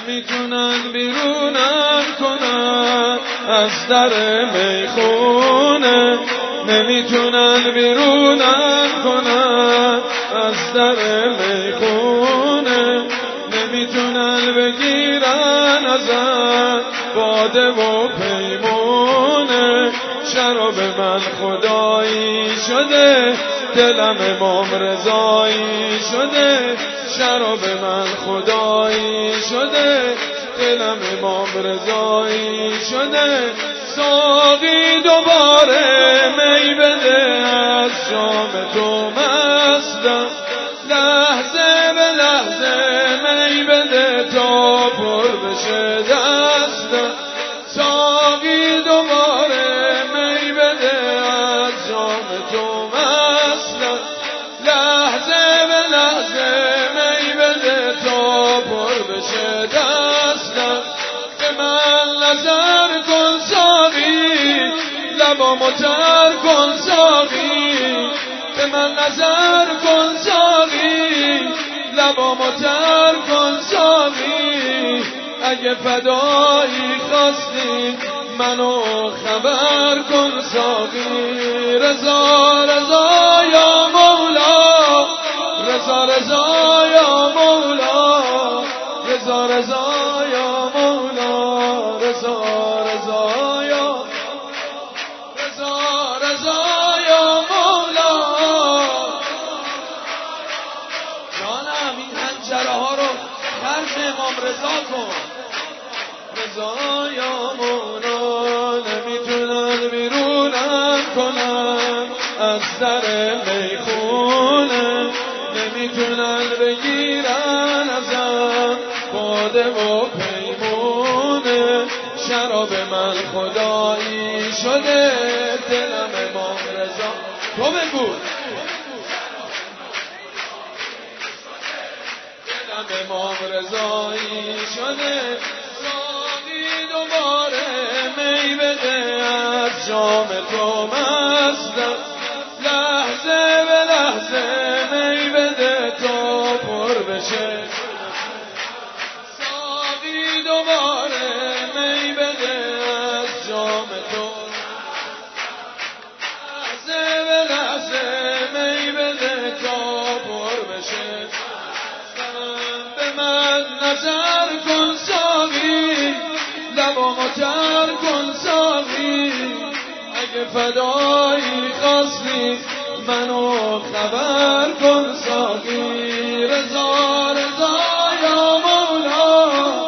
نمیتونن بیرونم کنن از در میخونه، نمیتونن بیرونم کنن از در میخونه، نمیتونن بگیرن ازم باده و پیمونه. شراب من خدایی شده، دلم امام رضایی شده. شراب من خدایی شده، دلم امام رضایی شده. ساقی دوباره می بده، از شام تو مستم. لحظه به لحظه می بده تا پر بشه دستم. ساقی دوباره می بده، از شام تو مستم. لحظه به لحظه می بده تا پر بشه دستم. به من نظر کن ساقی، لبامو تر کن ساقی. به من نظر کن ساقی، لبامو تر کن ساقی. اگه فدایی خواستی منو خبر کن ساقی. رضا رضا یا مولا، رضا رضا یا مولا، رضا رضا یا مولا، رضا رضا یا رضا رضا یا مولا. جانم این حنجره ها رو خرج امام رضا کن. رضا یا مولا، نمیتونن بیرونم کنن از در میخونه، نمیتونن بگیرن ازم باده و پیمونه. شراب من خدایی شده، دلم امام رضا. تو بگو دلم امام رضایی شده. ساقی دوباره می بده، از شام تو مستم. لحظه به لحظه می بده تا پر بشه. ساقی دوباره می بده، از شام تو. لحظه به لحظه می بده تا پر بشه. به من نظر کن ساقی، لبامو تر کن ساقی. اگه فدایی خواستی منو خبر کن ساقی. رضا رضا یا مولا،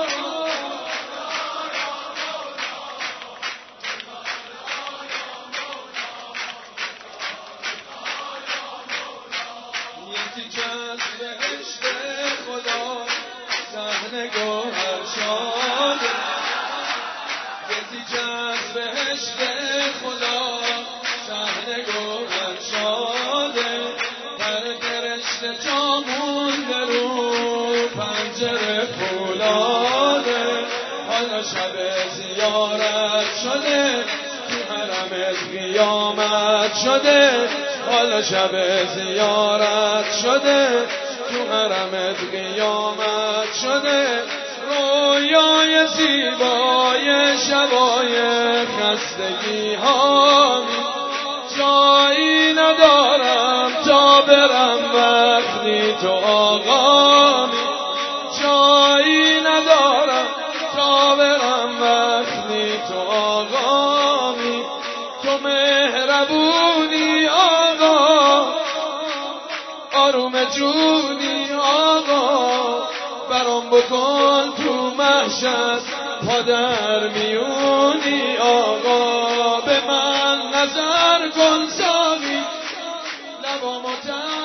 یکی که از بهشت خدا صحن گوهر شاده. یکی که از بهشت خدا صحن گوهر شاده. پر فرشته جا مونده رو پنجره فولاده. حالا شب زیارت شده، تو حرمت قیامت شده. حالا شب زیارت شده، تو حرمت قیامت شده. رویای زیبای شبای خستگی ها، جایی ندارم تا برم وقتی تو آقامی. جایی ندارم تا برم وقتی تو آقامی. تو مهربونی آقا، آروم جونی آقا. برام بکن تو محشر پادر میونی آقا. به من نظر کن ساقی، لبامو تر